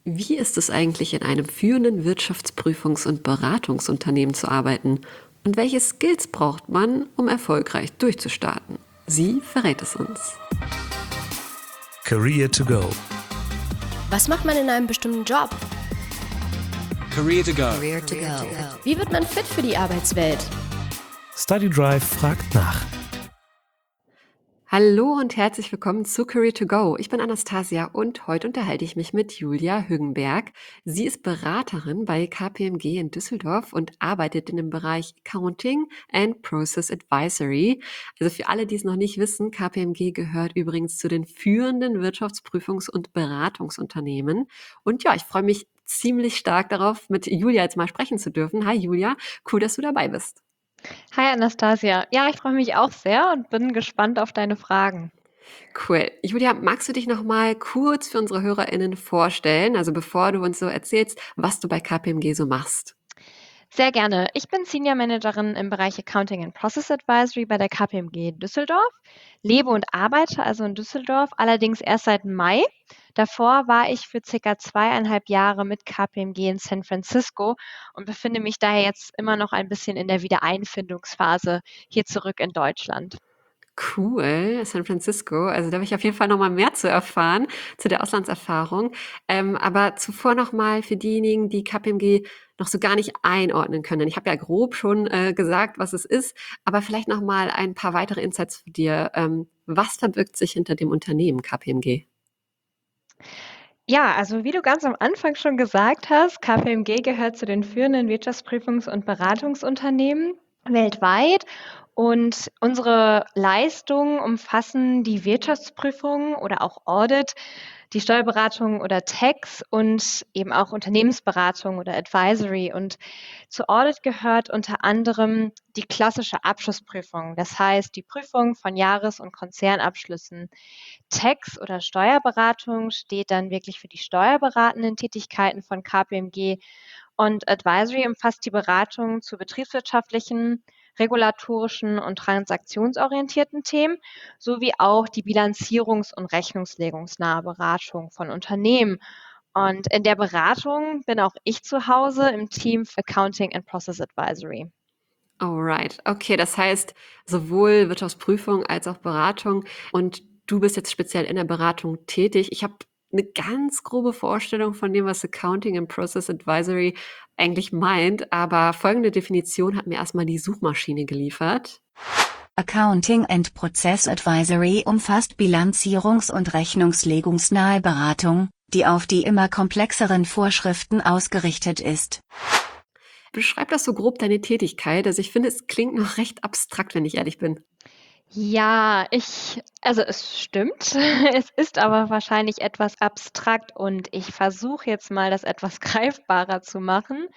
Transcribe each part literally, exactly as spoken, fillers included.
Wie ist es eigentlich, in einem führenden Wirtschaftsprüfungs- und Beratungsunternehmen zu arbeiten? Und welche Skills braucht man, um erfolgreich durchzustarten? Sie verrät es uns. Career to go. Was macht man in einem bestimmten Job? Career to go. Career to go. Wie wird man fit für die Arbeitswelt? Study Drive fragt nach. Hallo und herzlich willkommen zu Career to Go. Ich bin Anastasia und heute unterhalte ich mich mit Julia Hüggenberg. Sie ist Beraterin bei K P M G in Düsseldorf und arbeitet in dem Bereich Accounting and Process Advisory. Also für alle, die es noch nicht wissen, K P M G gehört übrigens zu den führenden Wirtschaftsprüfungs- und Beratungsunternehmen. Und ja, ich freue mich ziemlich stark darauf, mit Julia jetzt mal sprechen zu dürfen. Hi Julia, cool, dass du dabei bist. Hi Anastasia. Ja, ich freue mich auch sehr und bin gespannt auf deine Fragen. Cool. Julia, magst du dich noch mal kurz für unsere HörerInnen vorstellen, also bevor du uns so erzählst, was du bei K P M G so machst? Sehr gerne. Ich bin Senior Managerin im Bereich Accounting and Process Advisory bei der K P M G Düsseldorf, lebe und arbeite also in Düsseldorf, allerdings erst seit Mai. Davor war ich für circa zweieinhalb Jahre mit K P M G in San Francisco und befinde mich daher jetzt immer noch ein bisschen in der Wiedereinfindungsphase hier zurück in Deutschland. Cool, San Francisco. Also da habe ich auf jeden Fall noch mal mehr zu erfahren, zu der Auslandserfahrung. Ähm, aber zuvor noch mal für diejenigen, die K P M G noch so gar nicht einordnen können. Ich habe ja grob schon äh, gesagt, was es ist, aber vielleicht noch mal ein paar weitere Insights von dir. Ähm, was verbirgt sich hinter dem Unternehmen K P M G? Ja, also wie du ganz am Anfang schon gesagt hast, K P M G gehört zu den führenden Wirtschaftsprüfungs- und Beratungsunternehmen weltweit und unsere Leistungen umfassen die Wirtschaftsprüfung oder auch Audit, die Steuerberatung oder Tax und eben auch Unternehmensberatung oder Advisory. Und zu Audit gehört unter anderem die klassische Abschlussprüfung, das heißt die Prüfung von Jahres- und Konzernabschlüssen. Tax oder Steuerberatung steht dann wirklich für die steuerberatenden Tätigkeiten von K P M G und Advisory umfasst die Beratung zu betriebswirtschaftlichen, regulatorischen und transaktionsorientierten Themen sowie auch die bilanzierungs- und rechnungslegungsnahe Beratung von Unternehmen. Und in der Beratung bin auch ich zu Hause im Team für Accounting and Process Advisory. Alright. Okay, das heißt, sowohl Wirtschaftsprüfung als auch Beratung und du bist jetzt speziell in der Beratung tätig. Ich habe eine ganz grobe Vorstellung von dem, was Accounting and Process Advisory eigentlich meint, aber folgende Definition hat mir erst mal die Suchmaschine geliefert. Accounting and Process Advisory umfasst bilanzierungs- und rechnungslegungsnahe Beratung, die auf die immer komplexeren Vorschriften ausgerichtet ist. Beschreib das so grob deine Tätigkeit. Also ich finde, es klingt noch recht abstrakt, wenn ich ehrlich bin. Ja, ich also es stimmt. Es ist aber wahrscheinlich etwas abstrakt und ich versuche jetzt mal, das etwas greifbarer zu machen.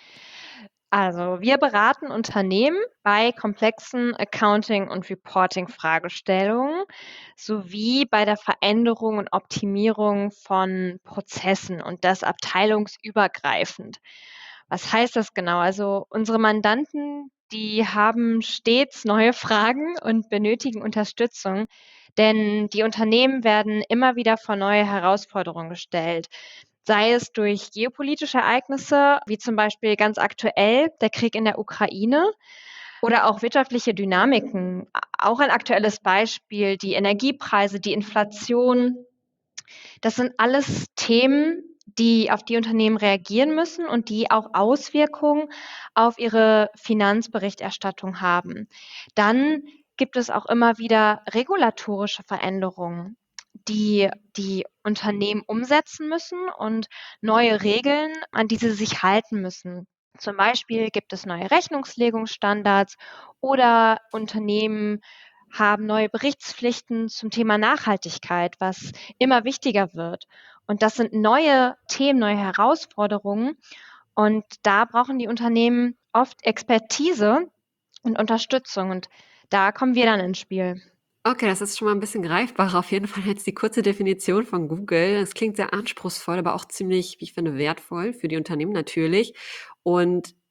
Also, wir beraten Unternehmen bei komplexen Accounting und Reporting-Fragestellungen sowie bei der Veränderung und Optimierung von Prozessen und das abteilungsübergreifend. Was heißt das genau? Also, unsere Mandanten, die haben stets neue Fragen und benötigen Unterstützung, denn die Unternehmen werden immer wieder vor neue Herausforderungen gestellt. Sei es durch geopolitische Ereignisse, wie zum Beispiel ganz aktuell der Krieg in der Ukraine oder auch wirtschaftliche Dynamiken. A- Auch ein aktuelles Beispiel, die Energiepreise, die Inflation. Das sind alles Themen, die auf die Unternehmen reagieren müssen und die auch Auswirkungen auf ihre Finanzberichterstattung haben. Dann gibt es auch immer wieder regulatorische Veränderungen, die die Unternehmen umsetzen müssen und neue Regeln, an die sie sich halten müssen. Zum Beispiel gibt es neue Rechnungslegungsstandards oder Unternehmen haben neue Berichtspflichten zum Thema Nachhaltigkeit, was immer wichtiger wird. Und das sind neue Themen, neue Herausforderungen. Und da brauchen die Unternehmen oft Expertise und Unterstützung. Und da kommen wir dann ins Spiel. Okay, das ist schon mal ein bisschen greifbarer. Auf jeden Fall jetzt die kurze Definition von Google. Es klingt sehr anspruchsvoll, aber auch ziemlich, wie ich finde, wertvoll für die Unternehmen natürlich. Und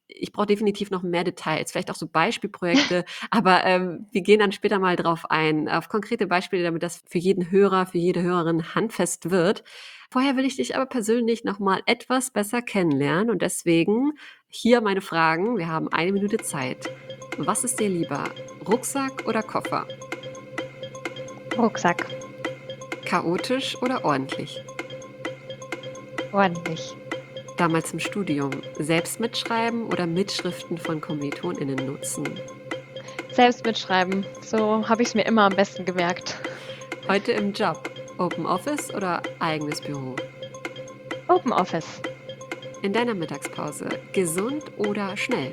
ich brauche definitiv noch mehr Details, vielleicht auch so Beispielprojekte, aber ähm, wir gehen dann später mal drauf ein, auf konkrete Beispiele, damit das für jeden Hörer, für jede Hörerin handfest wird. Vorher will ich dich aber persönlich noch mal etwas besser kennenlernen und deswegen hier meine Fragen. Wir haben eine Minute Zeit. Was ist dir lieber, Rucksack oder Koffer? Rucksack. Chaotisch oder ordentlich? Ordentlich. Damals im Studium, selbst mitschreiben oder Mitschriften von KommilitonInnen nutzen? Selbst mitschreiben. So habe ich es mir immer am besten gemerkt. Heute im Job, Open Office oder eigenes Büro? Open Office. In deiner Mittagspause, gesund oder schnell?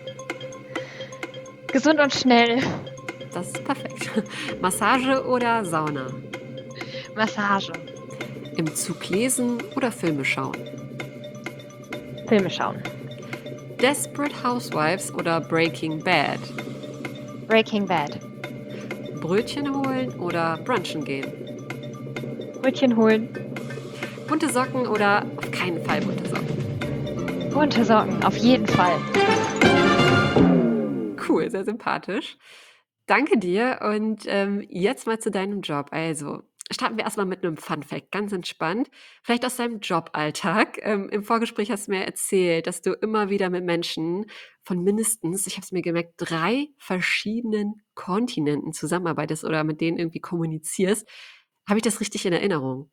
Gesund und schnell. Das ist perfekt. Massage oder Sauna? Massage. Im Zug lesen oder Filme schauen? Filme schauen. Desperate Housewives oder Breaking Bad? Breaking Bad. Brötchen holen oder brunchen gehen? Brötchen holen. Bunte Socken oder auf keinen Fall bunte Socken? Bunte Socken. Auf jeden Fall. Cool, sehr sympathisch. Danke dir und ähm, jetzt mal zu deinem Job. Also, starten wir erstmal mit einem Fun-Fact, ganz entspannt. Vielleicht aus deinem Joballtag. Ähm, Im Vorgespräch hast du mir erzählt, dass du immer wieder mit Menschen von mindestens, ich habe es mir gemerkt, drei verschiedenen Kontinenten zusammenarbeitest oder mit denen irgendwie kommunizierst. Habe ich das richtig in Erinnerung?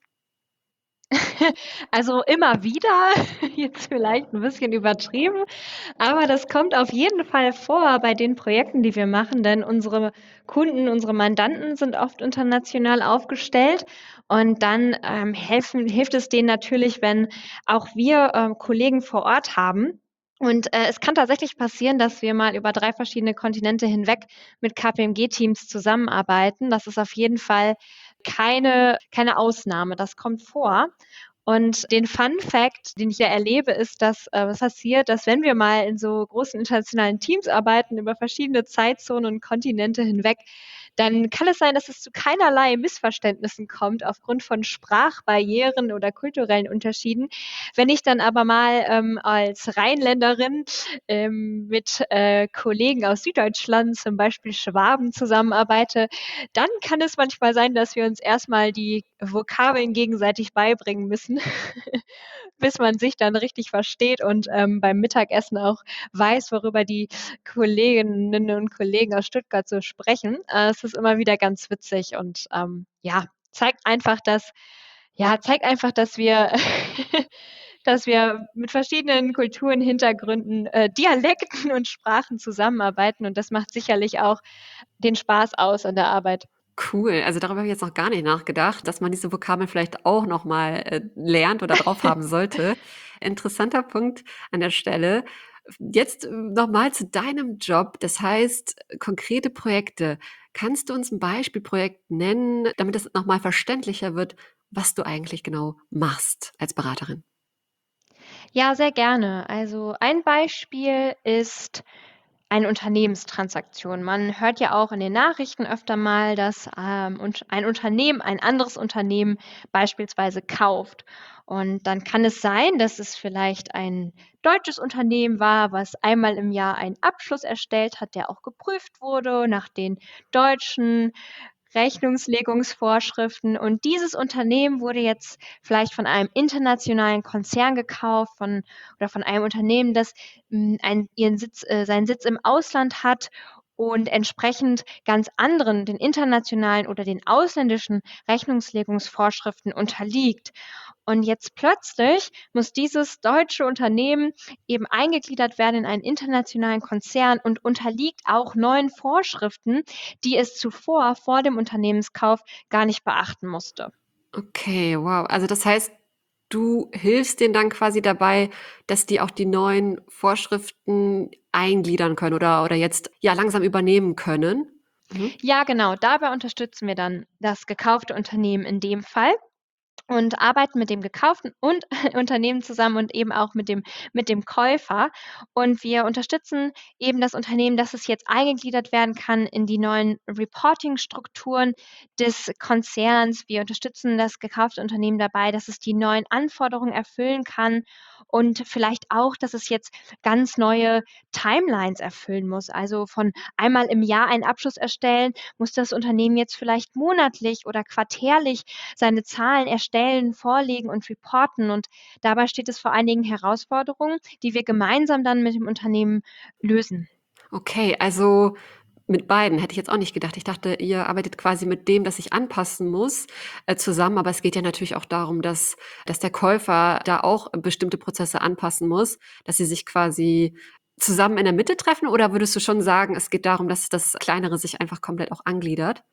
Also immer wieder, jetzt vielleicht ein bisschen übertrieben, aber das kommt auf jeden Fall vor bei den Projekten, die wir machen, denn unsere Kunden, unsere Mandanten sind oft international aufgestellt und dann ähm, helfen, hilft es denen natürlich, wenn auch wir ähm, Kollegen vor Ort haben. Und äh, es kann tatsächlich passieren, dass wir mal über drei verschiedene Kontinente hinweg mit K P M G-Teams zusammenarbeiten. Das ist auf jeden Fall keine, keine Ausnahme. Das kommt vor. Und den Fun Fact, den ich ja erlebe, ist, dass äh, es passiert, dass wenn wir mal in so großen internationalen Teams arbeiten, über verschiedene Zeitzonen und Kontinente hinweg, dann kann es sein, dass es zu keinerlei Missverständnissen kommt aufgrund von Sprachbarrieren oder kulturellen Unterschieden. Wenn ich dann aber mal ähm, als Rheinländerin ähm, mit äh, Kollegen aus Süddeutschland, zum Beispiel Schwaben, zusammenarbeite, dann kann es manchmal sein, dass wir uns erstmal die Vokabeln gegenseitig beibringen müssen, bis man sich dann richtig versteht und ähm, beim Mittagessen auch weiß, worüber die Kolleginnen und Kollegen aus Stuttgart so sprechen. Äh, es ist immer wieder ganz witzig und ähm, ja, zeigt einfach, dass ja, zeigt einfach, dass wir dass wir mit verschiedenen Kulturen, Hintergründen, äh, Dialekten und Sprachen zusammenarbeiten und das macht sicherlich auch den Spaß aus an der Arbeit. Cool, also darüber habe ich jetzt noch gar nicht nachgedacht, dass man diese Vokabeln vielleicht auch noch mal äh, lernt oder drauf haben sollte. Interessanter Punkt an der Stelle. Jetzt äh, noch mal zu deinem Job, das heißt konkrete Projekte. Kannst du uns ein Beispielprojekt nennen, damit es noch mal verständlicher wird, was du eigentlich genau machst als Beraterin? Ja, sehr gerne. Also ein Beispiel ist eine Unternehmenstransaktion. Man hört ja auch in den Nachrichten öfter mal, dass ähm, und ein Unternehmen ein anderes Unternehmen beispielsweise kauft. Und dann kann es sein, dass es vielleicht ein deutsches Unternehmen war, was einmal im Jahr einen Abschluss erstellt hat, der auch geprüft wurde nach den deutschen Rechnungslegungsvorschriften. Und dieses Unternehmen wurde jetzt vielleicht von einem internationalen Konzern gekauft, von oder von einem Unternehmen, das hm, ein, ihren Sitz, äh, seinen Sitz im Ausland hat und entsprechend ganz anderen, den internationalen oder den ausländischen Rechnungslegungsvorschriften unterliegt. Und jetzt plötzlich muss dieses deutsche Unternehmen eben eingegliedert werden in einen internationalen Konzern und unterliegt auch neuen Vorschriften, die es zuvor vor dem Unternehmenskauf gar nicht beachten musste. Okay, wow. Also das heißt, du hilfst denen dann quasi dabei, dass die auch die neuen Vorschriften eingliedern können oder oder jetzt, ja, langsam übernehmen können? Mhm. Ja, genau. Dabei unterstützen wir dann das gekaufte Unternehmen in dem Fall. und arbeiten mit dem gekauften und Unternehmen zusammen und eben auch mit dem mit dem Käufer. Und wir unterstützen eben das Unternehmen, dass es jetzt eingegliedert werden kann in die neuen Reporting-Strukturen des Konzerns. Wir unterstützen das gekaufte Unternehmen dabei, dass es die neuen Anforderungen erfüllen kann und vielleicht auch, dass es jetzt ganz neue Timelines erfüllen muss. Also von einmal im Jahr einen Abschluss erstellen, muss das Unternehmen jetzt vielleicht monatlich oder quartärlich seine Zahlen erstellen, vorlegen und reporten. Und dabei steht es vor einigen Herausforderungen, die wir gemeinsam dann mit dem Unternehmen lösen. Okay, also mit beiden hätte ich jetzt auch nicht gedacht. Ich dachte, ihr arbeitet quasi mit dem, das sich anpassen muss, äh, zusammen. Aber es geht ja natürlich auch darum, dass, dass der Käufer da auch bestimmte Prozesse anpassen muss, dass sie sich quasi zusammen in der Mitte treffen? Oder würdest du schon sagen, es geht darum, dass das Kleinere sich einfach komplett auch angliedert?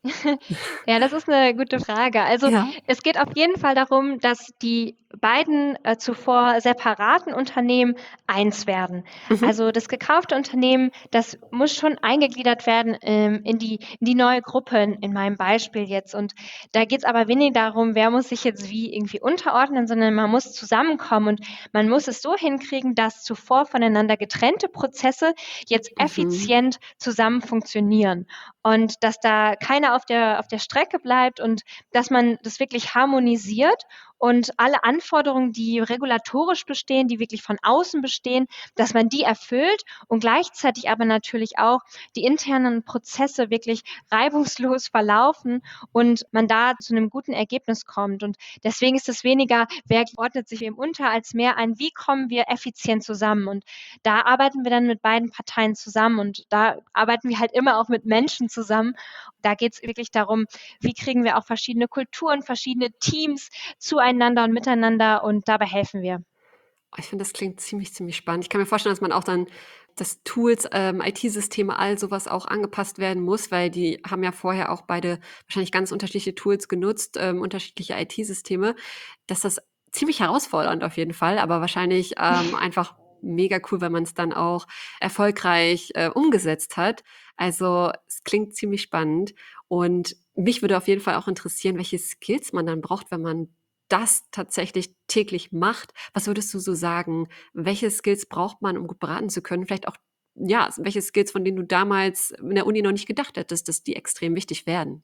Ja, das ist eine gute Frage. Also, Ja. es geht auf jeden Fall darum, dass die beiden, äh, zuvor separaten Unternehmen eins werden. Mhm. Also, das gekaufte Unternehmen, das muss schon eingegliedert werden, ähm, in die in die neue Gruppe in meinem Beispiel jetzt. Und da geht's aber weniger darum, wer muss sich jetzt wie irgendwie unterordnen, sondern man muss zusammenkommen und man muss es so hinkriegen, dass zuvor voneinander getrennte Prozesse jetzt Mhm. effizient zusammen funktionieren und dass da keiner auf der auf der Strecke bleibt und dass man das wirklich harmonisiert und alle Anforderungen, die regulatorisch bestehen, die wirklich von außen bestehen, dass man die erfüllt und gleichzeitig aber natürlich auch die internen Prozesse wirklich reibungslos verlaufen und man da zu einem guten Ergebnis kommt. Und deswegen ist es weniger, wer ordnet sich wem unter, als mehr ein, wie kommen wir effizient zusammen. Und da arbeiten wir dann mit beiden Parteien zusammen und da arbeiten wir halt immer auch mit Menschen zusammen. Da geht es wirklich darum, wie kriegen wir auch verschiedene Kulturen, verschiedene Teams zueinander und miteinander und dabei helfen wir. Ich finde, das klingt ziemlich, ziemlich spannend. Ich kann mir vorstellen, dass man auch dann, dass Tools, ähm, I T-Systeme, all sowas auch angepasst werden muss, weil die haben ja vorher auch beide wahrscheinlich ganz unterschiedliche Tools genutzt, ähm, unterschiedliche I T-Systeme, dass das ziemlich herausfordernd auf jeden Fall, aber wahrscheinlich ähm, einfach mega cool, wenn man es dann auch erfolgreich äh, umgesetzt hat. Also es klingt ziemlich spannend und mich würde auf jeden Fall auch interessieren, welche Skills man dann braucht, wenn man das tatsächlich täglich macht. Was würdest du so sagen? Welche Skills braucht man, um gut beraten zu können? Vielleicht auch, ja, welche Skills, von denen du damals in der Uni noch nicht gedacht hättest, dass die extrem wichtig werden?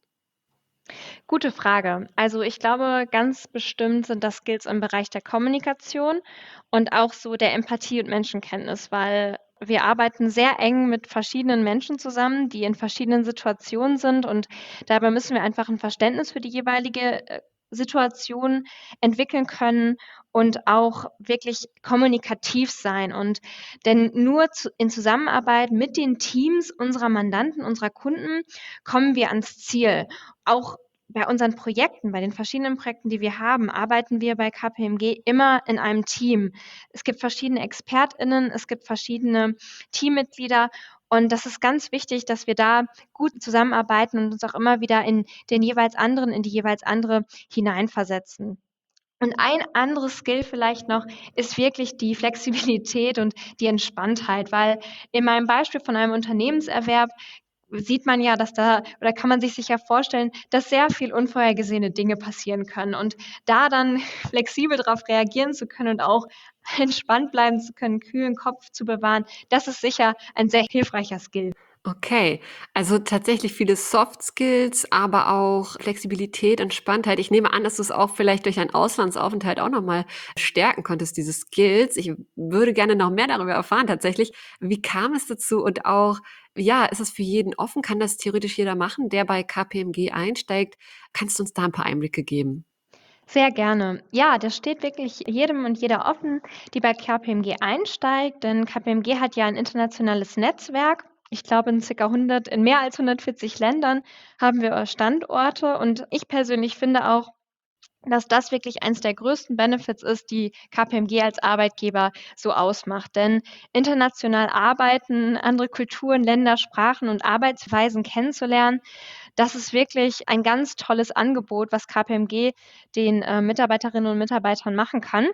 Gute Frage. Also ich glaube, ganz bestimmt sind das Skills im Bereich der Kommunikation und auch so der Empathie und Menschenkenntnis, weil wir arbeiten sehr eng mit verschiedenen Menschen zusammen, die in verschiedenen Situationen sind und dabei müssen wir einfach ein Verständnis für die jeweilige äh, Situation entwickeln können und auch wirklich kommunikativ sein. Und denn nur zu, in Zusammenarbeit mit den Teams unserer Mandanten, unserer Kunden, kommen wir ans Ziel. Auch bei unseren Projekten, bei den verschiedenen Projekten, die wir haben, arbeiten wir bei K P M G immer in einem Team. Es gibt verschiedene ExpertInnen, es gibt verschiedene Teammitglieder und das ist ganz wichtig, dass wir da gut zusammenarbeiten und uns auch immer wieder in den jeweils anderen, in die jeweils andere hineinversetzen. Und ein anderes Skill vielleicht noch ist wirklich die Flexibilität und die Entspanntheit, weil in meinem Beispiel von einem Unternehmenserwerb sieht man ja, dass da oder kann man sich sicher vorstellen, dass sehr viel unvorhergesehene Dinge passieren können. Und da dann flexibel darauf reagieren zu können und auch entspannt bleiben zu können, kühlen Kopf zu bewahren, das ist sicher ein sehr hilfreicher Skill. Okay, also tatsächlich viele Soft Skills, aber auch Flexibilität, Entspanntheit. Ich nehme an, dass du es auch vielleicht durch einen Auslandsaufenthalt auch nochmal stärken konntest, diese Skills. Ich würde gerne noch mehr darüber erfahren tatsächlich. Wie kam es dazu und auch, ja, ist es für jeden offen? Kann das theoretisch jeder machen, der bei K P M G einsteigt? Kannst du uns da ein paar Einblicke geben? Sehr gerne. Ja, das steht wirklich jedem und jeder offen, die bei K P M G einsteigt, denn K P M G hat ja ein internationales Netzwerk. Ich glaube, in circa hundert, in mehr als hundertvierzig Ländern haben wir Standorte und ich persönlich finde auch, dass das wirklich eins der größten Benefits ist, die K P M G als Arbeitgeber so ausmacht. Denn international arbeiten, andere Kulturen, Länder, Sprachen und Arbeitsweisen kennenzulernen, das ist wirklich ein ganz tolles Angebot, was K P M G den äh, Mitarbeiterinnen und Mitarbeitern machen kann.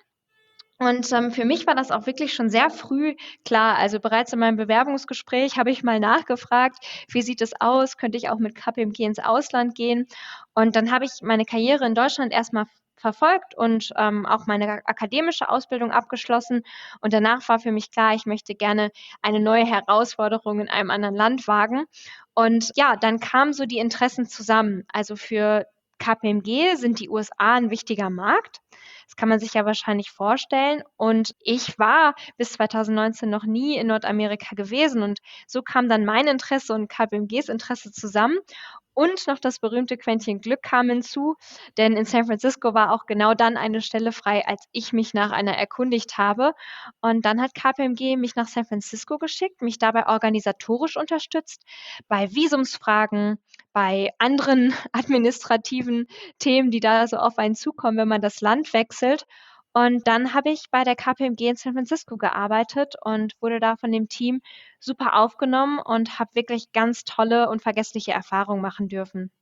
Und ähm, für mich war das auch wirklich schon sehr früh klar. Also bereits in meinem Bewerbungsgespräch habe ich mal nachgefragt, wie sieht es aus? Könnte ich auch mit K P M G ins Ausland gehen? Und dann habe ich meine Karriere in Deutschland erstmal verfolgt und ähm, auch meine akademische Ausbildung abgeschlossen. Und danach war für mich klar, ich möchte gerne eine neue Herausforderung in einem anderen Land wagen. Und ja, dann kamen so die Interessen zusammen. Also für K P M G sind die U S A ein wichtiger Markt. Das kann man sich ja wahrscheinlich vorstellen. Und ich war bis zwanzig neunzehn noch nie in Nordamerika gewesen. Und so kam dann mein Interesse und K P M Gs Interesse zusammen. Und noch das berühmte Quäntchen Glück kam hinzu, denn in San Francisco war auch genau dann eine Stelle frei, als ich mich nach einer erkundigt habe. Und dann hat K P M G mich nach San Francisco geschickt, mich dabei organisatorisch unterstützt, bei Visumsfragen, bei anderen administrativen Themen, die da so auf einen zukommen, wenn man das Land wechselt. Und dann habe ich bei der K P M G in San Francisco gearbeitet und wurde da von dem Team super aufgenommen und habe wirklich ganz tolle und vergessliche Erfahrungen machen dürfen.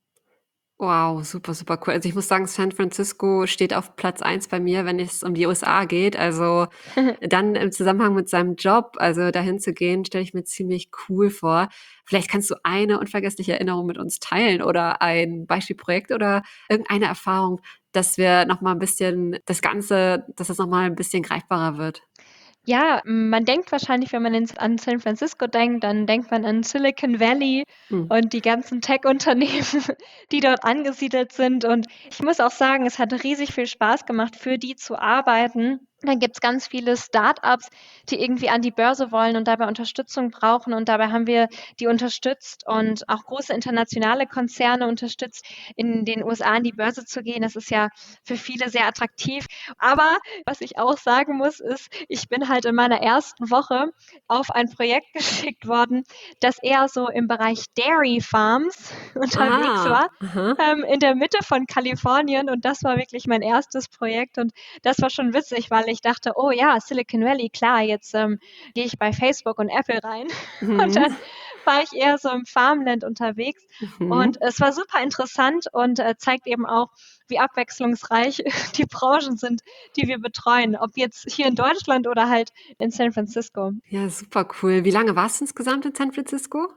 Wow, super, super cool. Also ich muss sagen, San Francisco steht auf Platz eins bei mir, wenn es um die U S A geht. Also dann im Zusammenhang mit seinem Job, also dahin zu gehen, stelle ich mir ziemlich cool vor. Vielleicht kannst du eine unvergessliche Erinnerung mit uns teilen oder ein Beispielprojekt oder irgendeine Erfahrung, dass wir noch mal ein bisschen das Ganze, dass das noch mal ein bisschen greifbarer wird. Ja, man denkt wahrscheinlich, wenn man ins, an San Francisco denkt, dann denkt man an Silicon Valley Hm. und die ganzen Tech-Unternehmen, die dort angesiedelt sind. Und ich muss auch sagen, es hat riesig viel Spaß gemacht, für die zu arbeiten. Dann gibt's ganz viele Start-ups, die irgendwie an die Börse wollen und dabei Unterstützung brauchen. Und dabei haben wir die unterstützt und auch große internationale Konzerne unterstützt, in den U S A an die Börse zu gehen. Das ist ja für viele sehr attraktiv. Aber was ich auch sagen muss, ist, ich bin halt in meiner ersten Woche auf ein Projekt geschickt worden, das eher so im Bereich Dairy Farms unterwegs Ah, war, aha. ähm, in der Mitte von Kalifornien. Und das war wirklich mein erstes Projekt. Und das war schon witzig, weil ich dachte, oh ja, Silicon Valley, klar, jetzt ähm, gehe ich bei Facebook und Apple rein. Und Mhm. dann war ich eher so im Farmland unterwegs. Und Mhm. es war super interessant und äh, zeigt eben auch, wie abwechslungsreich die Branchen sind, die wir betreuen. Ob jetzt hier in Deutschland oder halt in San Francisco. Ja, super cool. Wie lange warst du insgesamt in San Francisco?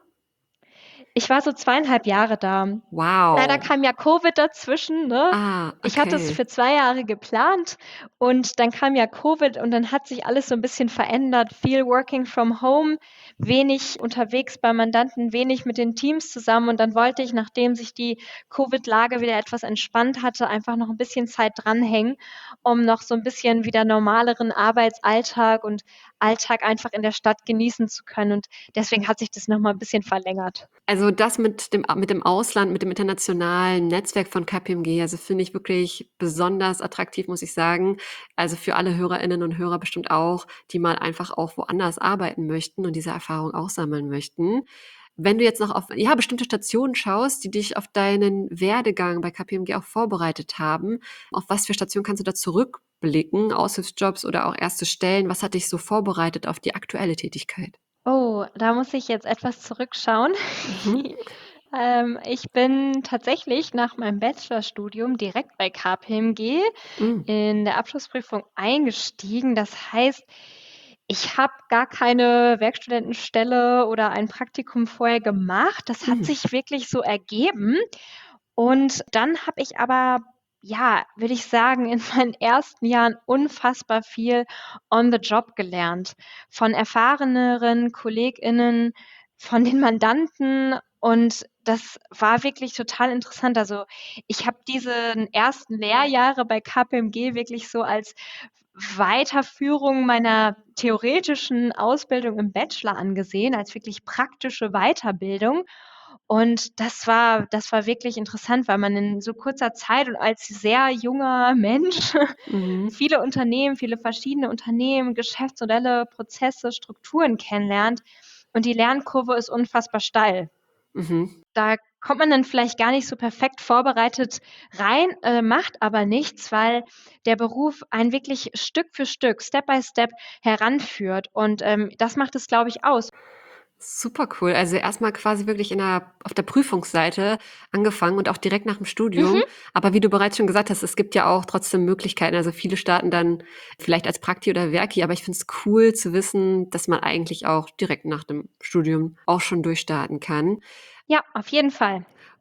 Ich war so zweieinhalb Jahre da. Leider Wow. kam ja Covid dazwischen, ne? Ah, Ich hatte es okay. für zwei Jahre geplant und dann kam ja Covid und dann hat sich alles so ein bisschen verändert. Viel Working from Home, wenig unterwegs bei Mandanten, wenig mit den Teams zusammen und dann wollte ich, nachdem sich die Covid-Lage wieder etwas entspannt hatte, einfach noch ein bisschen Zeit dranhängen, um noch so ein bisschen wieder normaleren Arbeitsalltag und Alltag einfach in der Stadt genießen zu können und deswegen hat sich das noch mal 'n bisschen verlängert. Also das mit dem mit dem Ausland, mit dem internationalen Netzwerk von K P M G, also finde ich wirklich besonders attraktiv, muss ich sagen. Also für alle Hörerinnen und Hörer bestimmt auch, die mal einfach auch woanders arbeiten möchten und diese Erfahrung auch sammeln möchten. Wenn du jetzt noch auf, ja, bestimmte Stationen schaust, die dich auf deinen Werdegang bei K P M G auch vorbereitet haben, auf was für Stationen kannst du da zurückblicken? Aushilfsjobs oder auch erste Stellen? Was hat dich so vorbereitet auf die aktuelle Tätigkeit? Oh, da muss ich jetzt etwas zurückschauen. Mhm. Ähm, ich bin tatsächlich nach meinem Bachelorstudium direkt bei K P M G Mhm. in der Abschlussprüfung eingestiegen. Das heißt, ich habe gar keine Werkstudentenstelle oder ein Praktikum vorher gemacht. Das hat Mhm. sich wirklich so ergeben. Und dann habe ich aber, ja, würde ich sagen, in meinen ersten Jahren unfassbar viel on the job gelernt. Von erfahreneren KollegInnen, von den Mandanten und das war wirklich total interessant. Also, ich habe diese ersten Lehrjahre bei K P M G wirklich so als Weiterführung meiner theoretischen Ausbildung im Bachelor angesehen, als wirklich praktische Weiterbildung. Und das war das war wirklich interessant, weil man in so kurzer Zeit und als sehr junger Mensch Mhm. viele Unternehmen, viele verschiedene Unternehmen, Geschäftsmodelle, Prozesse, Strukturen kennenlernt und die Lernkurve ist unfassbar steil. Mhm. Da kommt man dann vielleicht gar nicht so perfekt vorbereitet rein, äh, macht aber nichts, weil der Beruf einen wirklich Stück für Stück, Step by Step heranführt und, ähm, das macht es, glaube ich, aus. Super cool. Also erstmal quasi wirklich in der auf der Prüfungsseite angefangen und auch direkt nach dem Mhm. Studium. Aber wie du bereits schon gesagt hast, es gibt ja auch trotzdem Möglichkeiten. Also viele starten dann vielleicht als Prakti oder Werki, aber ich finde es cool zu wissen, dass man eigentlich auch direkt nach dem Studium auch schon durchstarten kann. Ja, auf jeden Fall.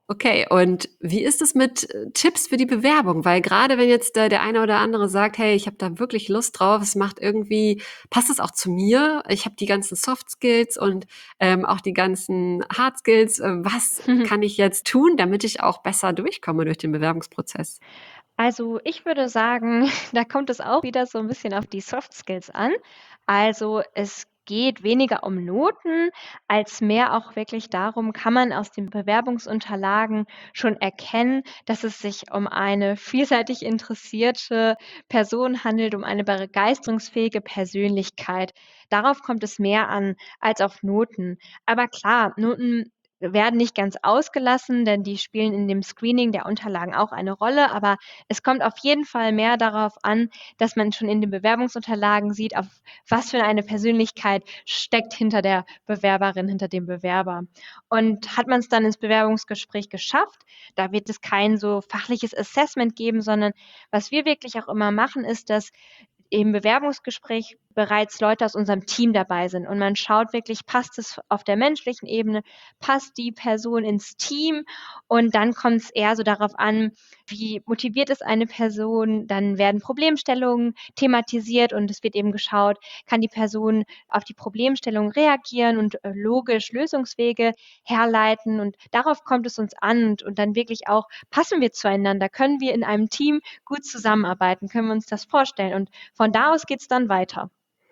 Okay, und wie ist es mit äh, Tipps für die Bewerbung? Weil gerade wenn jetzt äh, der eine oder andere sagt, hey, ich habe da wirklich Lust drauf, es macht irgendwie, passt es auch zu mir? Ich habe die ganzen Soft Skills und ähm, auch die ganzen Hard Skills. Äh, was kann ich jetzt tun, damit ich auch besser durchkomme durch den Bewerbungsprozess? Also, ich würde sagen, da kommt es auch wieder so ein bisschen auf die Soft Skills an. Also, es geht weniger um Noten, als mehr auch wirklich darum, kann man aus den Bewerbungsunterlagen schon erkennen, dass es sich um eine vielseitig interessierte Person handelt, um eine begeisterungsfähige Persönlichkeit. Darauf kommt es mehr an als auf Noten. Aber klar, Noten werden nicht ganz ausgelassen, denn die spielen in dem Screening der Unterlagen auch eine Rolle, aber es kommt auf jeden Fall mehr darauf an, dass man schon in den Bewerbungsunterlagen sieht, auf was für eine Persönlichkeit steckt hinter der Bewerberin, hinter dem Bewerber. Und hat man es dann ins Bewerbungsgespräch geschafft, da wird es kein so fachliches Assessment geben, sondern was wir wirklich auch immer machen, ist, dass im Bewerbungsgespräch bereits Leute aus unserem Team dabei sind und man schaut wirklich, passt es auf der menschlichen Ebene, passt die Person ins Team und dann kommt es eher so darauf an, wie motiviert ist eine Person, dann werden Problemstellungen thematisiert und es wird eben geschaut, kann die Person auf die Problemstellung reagieren und äh, logisch Lösungswege herleiten und darauf kommt es uns an und, und dann wirklich auch, passen wir zueinander, können wir in einem Team gut zusammenarbeiten, können wir uns das vorstellen und von da aus geht es dann weiter.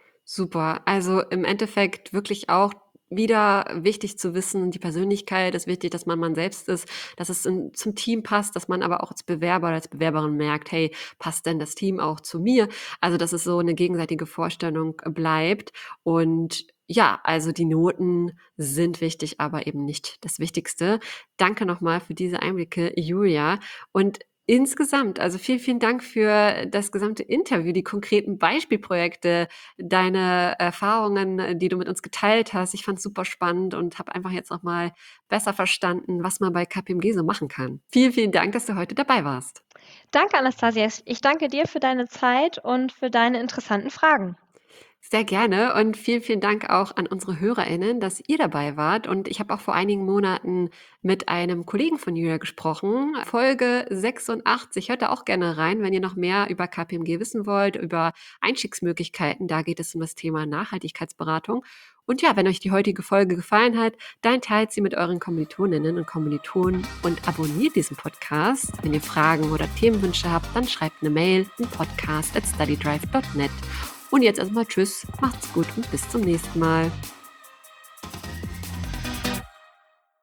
Super. Also im Endeffekt wirklich auch wieder wichtig zu wissen, die Persönlichkeit ist wichtig, dass man man selbst ist, dass es in, zum Team passt, dass man aber auch als Bewerber oder als Bewerberin merkt, hey, passt denn das Team auch zu mir? Also dass es so eine gegenseitige Vorstellung bleibt. Und ja, also die Noten sind wichtig, aber eben nicht das Wichtigste. Danke nochmal für diese Einblicke, Julia. Und insgesamt, also vielen, vielen Dank für das gesamte Interview, die konkreten Beispielprojekte, deine Erfahrungen, die du mit uns geteilt hast. Ich fand es super spannend und habe einfach jetzt noch mal besser verstanden, was man bei K P M G so machen kann. Vielen, vielen Dank, dass du heute dabei warst. Danke, Anastasia. Ich danke dir für deine Zeit und für deine interessanten Fragen. Sehr gerne und vielen, vielen Dank auch an unsere HörerInnen, dass ihr dabei wart. Und ich habe auch vor einigen Monaten mit einem Kollegen von Julia gesprochen. Folge sechsundachtzig. Hört da auch gerne rein, wenn ihr noch mehr über K P M G wissen wollt, über Einstiegsmöglichkeiten. Da geht es um das Thema Nachhaltigkeitsberatung. Und ja, wenn euch die heutige Folge gefallen hat, dann teilt sie mit euren Kommilitoninnen und Kommilitonen und abonniert diesen Podcast. Wenn ihr Fragen oder Themenwünsche habt, dann schreibt eine Mail an podcast at studydrive punkt net. Und jetzt erstmal tschüss, macht's gut und bis zum nächsten Mal.